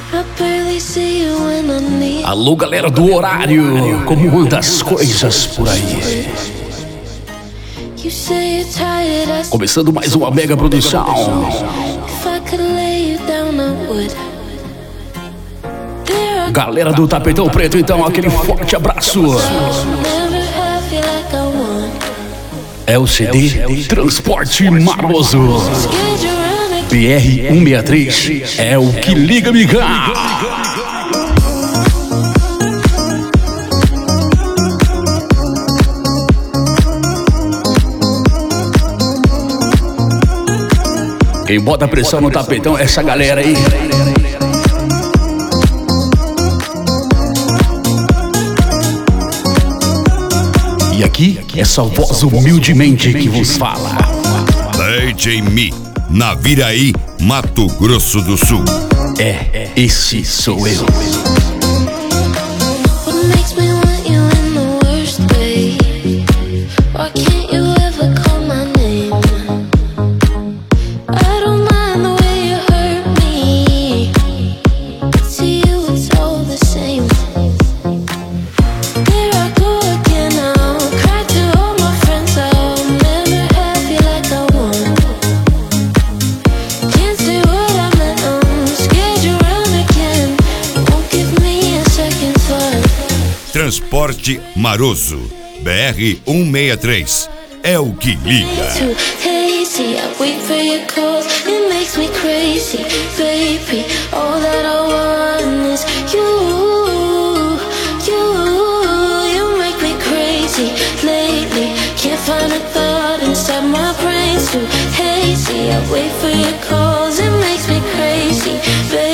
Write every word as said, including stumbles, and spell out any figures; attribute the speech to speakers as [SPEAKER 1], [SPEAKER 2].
[SPEAKER 1] Alô, galera do horário, como anda as coisas por aí? Começando mais uma mega produção. Galera do Tapetão Preto, então, aquele forte abraço. É o C D Transporte Maroso. B R cento e sessenta e três é o que liga, miga. Quem bota pressão no tapetão é essa galera aí. E aqui, essa voz humildemente que vos fala.
[SPEAKER 2] D J Mi, Naviraí, Mato Grosso do Sul.
[SPEAKER 1] É, esse sou eu.
[SPEAKER 2] Transporte Maroso, B R cento e sessenta e três, é o que liga.
[SPEAKER 3] Hazy, I wait for your calls, it makes me crazy, baby.